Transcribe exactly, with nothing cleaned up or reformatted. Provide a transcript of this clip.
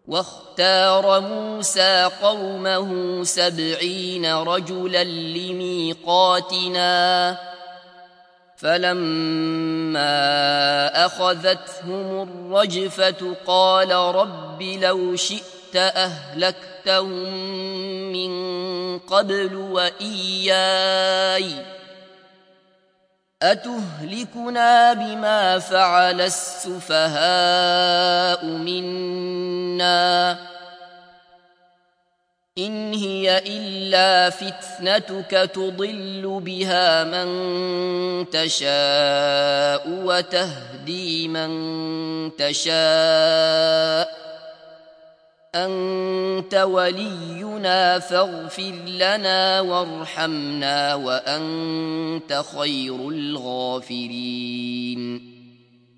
واختار موسى قومه سبعين رجلا لميقاتنا فلما أخذتهم الرجفة قال رب لو شئت أهلكتهم من قبل وإياي أتهلكنا بما فعل السفهاء منا إن هي إلا فتنتك تضل بها من تشاء وتهدي من تشاء أنت ولينا فاغفر لنا وارحمنا وأنت خير الغافرين